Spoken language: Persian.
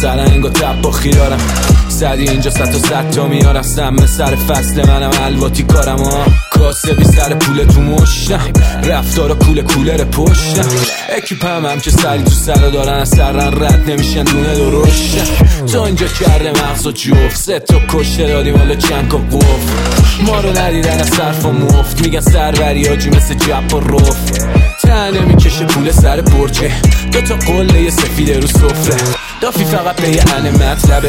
سرنگ و طباخی دارم. صدی اینجا 100 تا میارم. سم سر فصل منم الواتی کارم ها. کاسبی سر پول تو مشتم. رفتارا کولر پشتم. اکیپم هم که سری تو سر دارن. سرن رد نمیشن دونه درشتم. تو اینجا کرده مغز و جفت. 3 تا کشته دادیم حالا چند و قفت. ما رو ندیدن از صرف و مفت. میگن سربری آجی مثل جب و رفت. تنه میکشه پول سر برچه. 2 تا قله سفیده رو سفره. دافی فقط به یه انه مطلبه.